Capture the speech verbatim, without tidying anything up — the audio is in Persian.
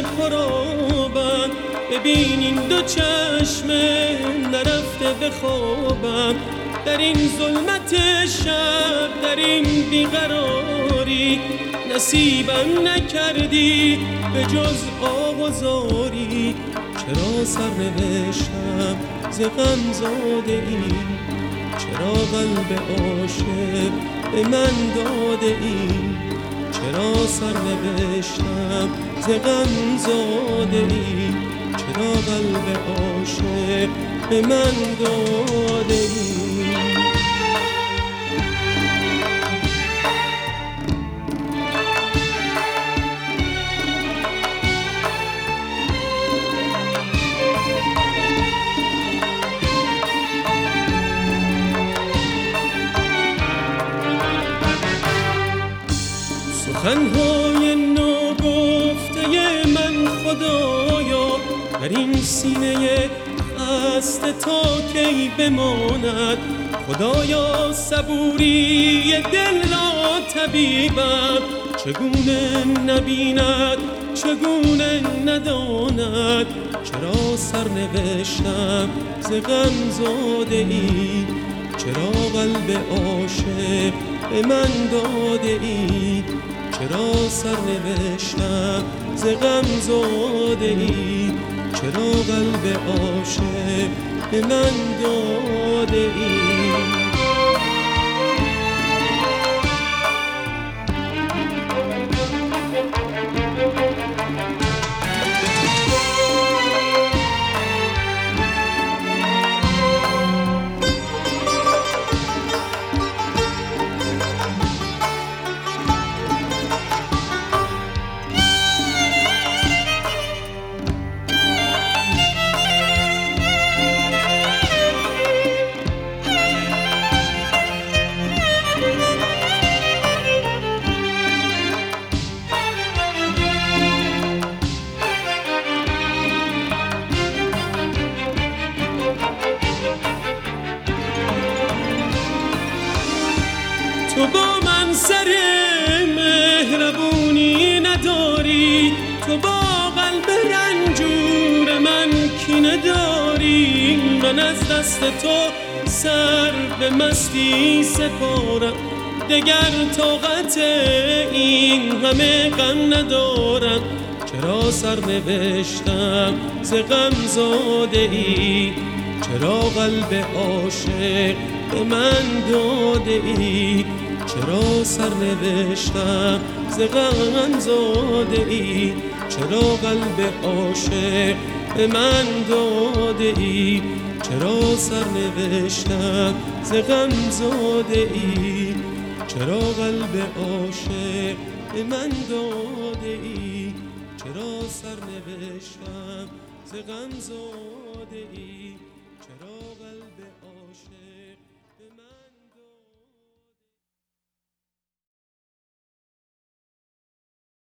خرابم، ببین این دو چشم نرفته به خوابم. در این ظلمت شب، در این بیقراری، نصیبم نکردی به جز آه و زاری. چرا سر نوشتم ز غم زاده ای؟ چرا قلب عاشق به من داده ای؟ چرا سر نوشتم ز غم زاده ای؟ چرا قلب عاشق به من داده ای؟ سخنهای ناگفته من خدایا، در این سینه خسته تا کی بماند؟ خدایا صبوری دل را طبیبم چگونه نبیند، چگونه نداند؟ چرا سر نوشتم ز غم زاده ای؟ چرا قلب عاشق به من داده ای؟ چرا سر نوشتم ز غم زاده ای؟ چرا قلب عاشق به من داده ای؟ تو با من سر مهربونی نداری، تو با قلب رنجور من کینه داری. من از دست تو سر به مستی سپارم، دگر طاقت این همه غم ندارم. چرا سر نوشتم ز غم زاده ای؟ چرا قلب عاشق به من داده ای؟ چرا سر نوشتم ز غم زاده ای؟ چرا قلب عاشق به من داده ای؟ چرا سر نوشتم ز غم زاده ای؟ چرا قلب عاشق به من داده ای؟ چرا سر نوشتم ز غم زاده ای؟ چرا قلب عاشق